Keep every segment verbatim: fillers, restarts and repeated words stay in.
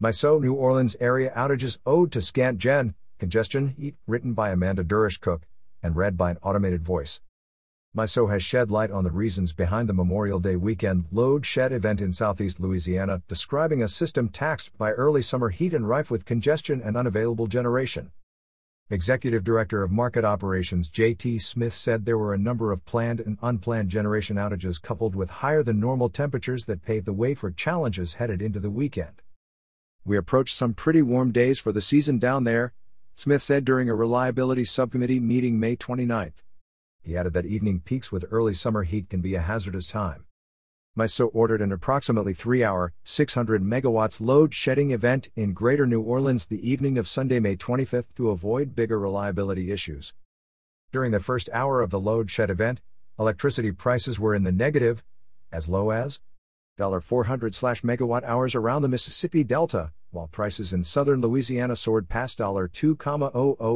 MISO New Orleans area outages owed to scant gen, congestion, heat, written by Amanda Durish-Cook, and read by an automated voice. MISO has shed light on the reasons behind the Memorial Day weekend load shed event in southeast Louisiana, describing a system taxed by early summer heat and rife with congestion and unavailable generation. Executive Director of Market Operations J T Smith said there were a number of planned and unplanned generation outages coupled with higher than normal temperatures that paved the way for challenges headed into the weekend. "We approached some pretty warm days for the season down there," Smith said during a reliability subcommittee meeting May twenty-ninth. He added that evening peaks with early summer heat can be a hazardous time. MISO ordered an approximately three-hour, six hundred megawatts load shedding event in Greater New Orleans the evening of Sunday, May twenty-fifth to avoid bigger reliability issues. During the first hour of the load shed event, electricity prices were in the negative, as low as four hundred megawatt hours around the Mississippi Delta, while prices in southern Louisiana soared past two thousand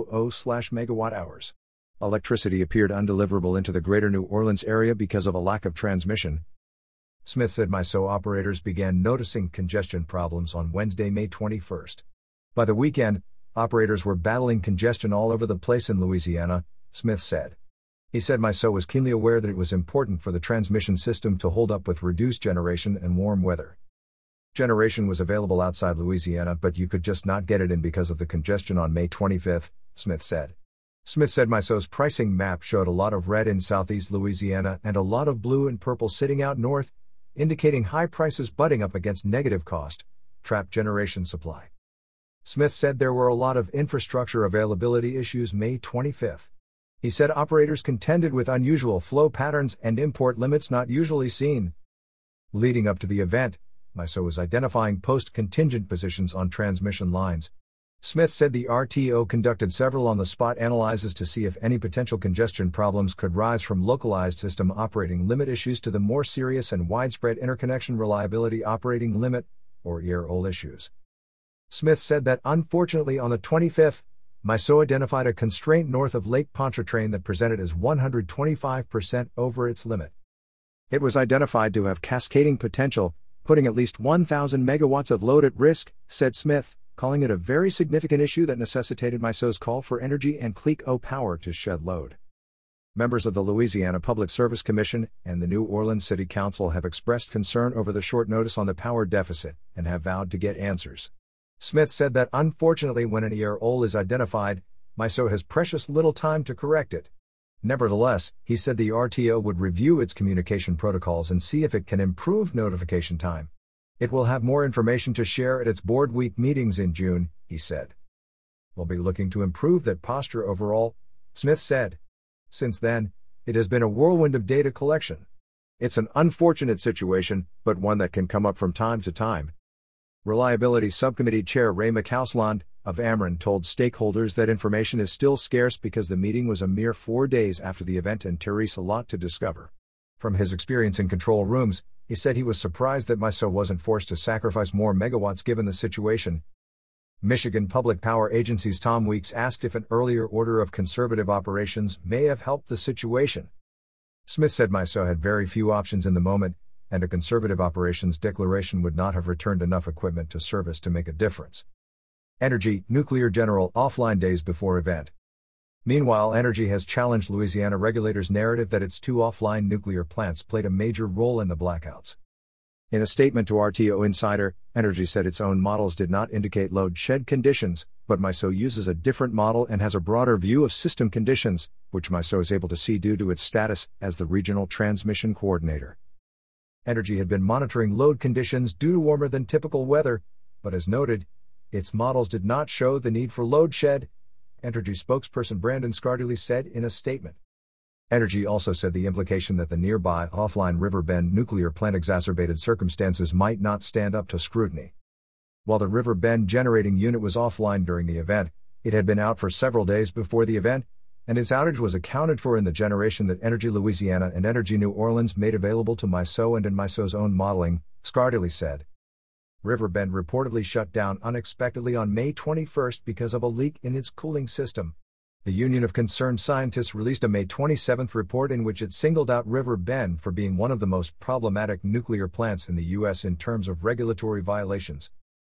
megawatt hours. Electricity appeared undeliverable into the Greater New Orleans area because of a lack of transmission. Smith said MISO operators began noticing congestion problems on Wednesday, May twenty-first. By the weekend, operators were battling congestion all over the place in Louisiana, Smith said. He said MISO was keenly aware that it was important for the transmission system to hold up with reduced generation and warm weather. Generation was available outside Louisiana, but you could just not get it in because of the congestion on May twenty-fifth, Smith said. Smith said MISO's pricing map showed a lot of red in southeast Louisiana and a lot of blue and purple sitting out north, indicating high prices butting up against negative cost, trapped generation supply. Smith said there were a lot of infrastructure availability issues May twenty-fifth. He said operators contended with unusual flow patterns and import limits not usually seen. Leading up to the event, MISO was identifying post-contingent positions on transmission lines. Smith said the R T O conducted several on-the-spot analyses to see if any potential congestion problems could rise from localized system operating limit issues to the more serious and widespread interconnection reliability operating limit, or E R O L issues. Smith said that unfortunately on the twenty-fifth, MISO identified a constraint north of Lake Pontchartrain that presented as one hundred twenty-five percent over its limit. It was identified to have cascading potential, putting at least one thousand megawatts of load at risk, said Smith, calling it a very significant issue that necessitated MISO's call for Energy and C L E C-O power to shed load. Members of the Louisiana Public Service Commission and the New Orleans City Council have expressed concern over the short notice on the power deficit and have vowed to get answers. Smith said that unfortunately when an E R O L is identified, MISO has precious little time to correct it. Nevertheless, he said the R T O would review its communication protocols and see if it can improve notification time. It will have more information to share at its board week meetings in June, he said. We'll be looking to improve that posture overall, Smith said. Since then, it has been a whirlwind of data collection. It's an unfortunate situation, but one that can come up from time to time. Reliability Subcommittee Chair Ray McCausland, of Ameren, told stakeholders that information is still scarce because the meeting was a mere four days after the event and there is a lot to discover. From his experience in control rooms, he said he was surprised that MISO wasn't forced to sacrifice more megawatts given the situation. Michigan Public Power Agency's Tom Weeks asked if an earlier order of conservative operations may have helped the situation. Smith said MISO had very few options in the moment, and a conservative operations declaration would not have returned enough equipment to service to make a difference. Energy, Nuclear General offline days before event. Meanwhile, Energy has challenged Louisiana regulators' narrative that its two offline nuclear plants played a major role in the blackouts. In a statement to R T O Insider, Energy said its own models did not indicate load shed conditions, but MISO uses a different model and has a broader view of system conditions, which MISO is able to see due to its status as the regional transmission coordinator. Energy had been monitoring load conditions due to warmer than typical weather, but as noted, its models did not show the need for load shed, Energy spokesperson Brandon Scardilli said in a statement. Energy also said the implication that the nearby offline River Bend nuclear plant exacerbated circumstances might not stand up to scrutiny. While the River Bend generating unit was offline during the event, it had been out for several days before the event, and its outage was accounted for in the generation that Energy Louisiana and Energy New Orleans made available to MISO and in MISO's own modeling, Scardilli said. River Bend reportedly shut down unexpectedly on May twenty-first because of a leak in its cooling system. The Union of Concerned Scientists released a May twenty-seventh report in which it singled out River Bend for being one of the most problematic nuclear plants in the U S in terms of regulatory violations.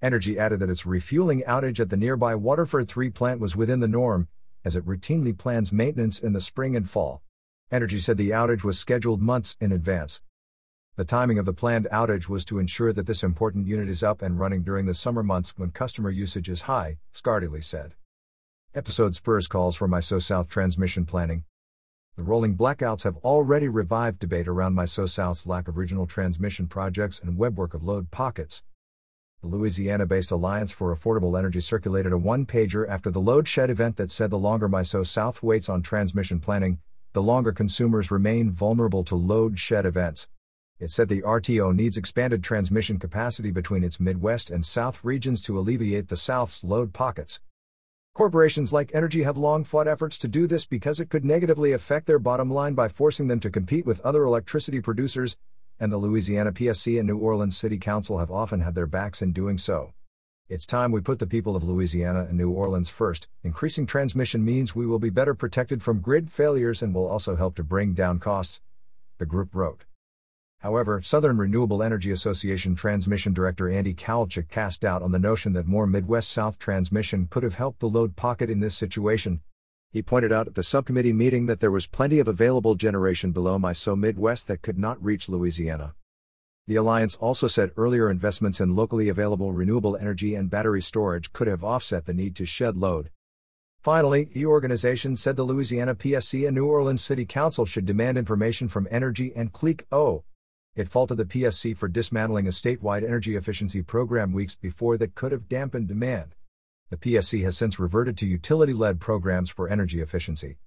Entergy added that its refueling outage at the nearby Waterford three plant was within the norm, as it routinely plans maintenance in the spring and fall. Entergy said the outage was scheduled months in advance. The timing of the planned outage was to ensure that this important unit is up and running during the summer months when customer usage is high, Scardelli said. Episode spurs calls for MISO South transmission planning. The rolling blackouts have already revived debate around MISO South's lack of regional transmission projects and webwork of load pockets. The Louisiana-based Alliance for Affordable Energy circulated a one-pager after the load shed event that said the longer MISO South waits on transmission planning, the longer consumers remain vulnerable to load shed events. It said the R T O needs expanded transmission capacity between its Midwest and South regions to alleviate the South's load pockets. Corporations like Entergy have long fought efforts to do this because it could negatively affect their bottom line by forcing them to compete with other electricity producers, and the Louisiana P S C and New Orleans City Council have often had their backs in doing so. It's time we put the people of Louisiana and New Orleans first. Increasing transmission means we will be better protected from grid failures and will also help to bring down costs, the group wrote. However, Southern Renewable Energy Association Transmission Director Andy Kowalczyk cast doubt on the notion that more Midwest-South transmission could have helped the load pocket in this situation. He pointed out at the subcommittee meeting that there was plenty of available generation below MISO Midwest that could not reach Louisiana. The Alliance also said earlier investments in locally available renewable energy and battery storage could have offset the need to shed load. Finally, the organization said the Louisiana P S C and New Orleans City Council should demand information from Entergy and C L E C O. It faulted the P S C for dismantling a statewide energy efficiency program weeks before that could have dampened demand. The P S C has since reverted to utility-led programs for energy efficiency.